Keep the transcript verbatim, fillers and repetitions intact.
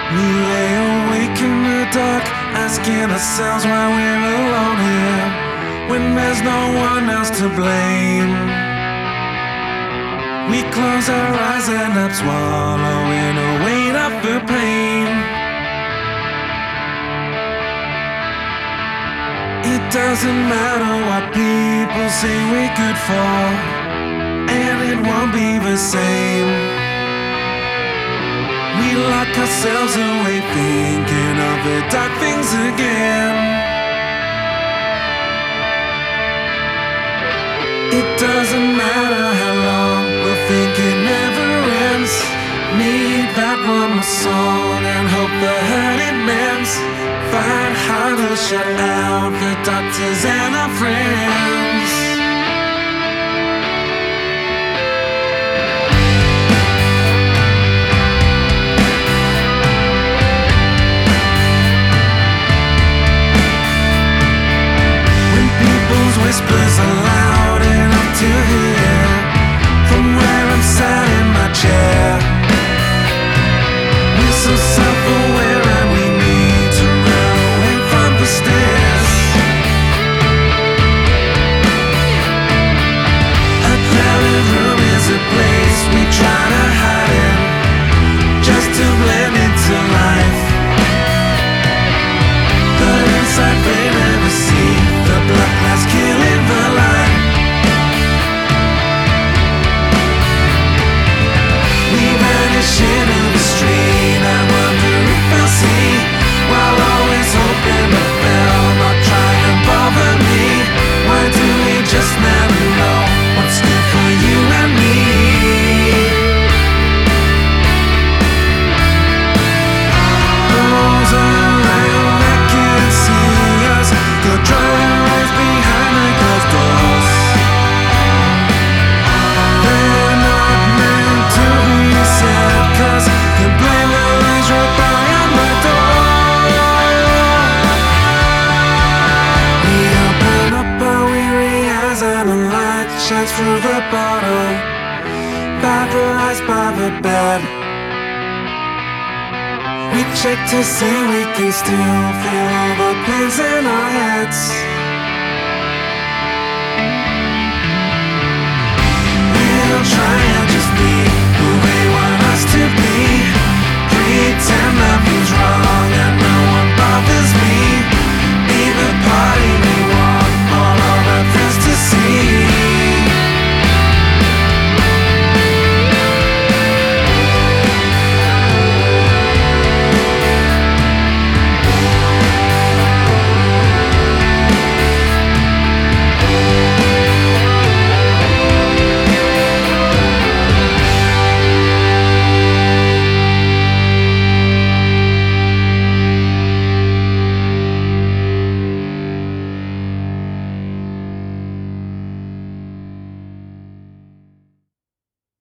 We lay awake in the dark, asking ourselves why we're alone here, when there's no one else to blame. We close our eyes and up, swallowing a weight of the pain. It doesn't matter what people say we could fall, and it won't be the same. We lock ourselves away, thinking of the dark things again. It doesn't matter how long we'll think it never ends. Need that one more song and hope the hurt it mends. Fight hard to shut out the doctors and our friends. Whispers are loud enough to hear from where I'm sat in my chair. We're so self-aware and we need to run away from the stairs. A crowded room is a place we try to hide in, just to blend into life. But inside they never see the blood clots killing the light. We vanish into the street, I wonder if they'll see, while always hoping to fail, not try and bother me. Why do we just never know what's good for you and me? Those around that can't see us, go drive behind the closed doors. They're not meant to be said, cause the blame lies right behind the door. We open up our weary eyes and the light shines through the bottle, paralyzed by the bed. We check to see we can still feel all the pains in our heads. We'll try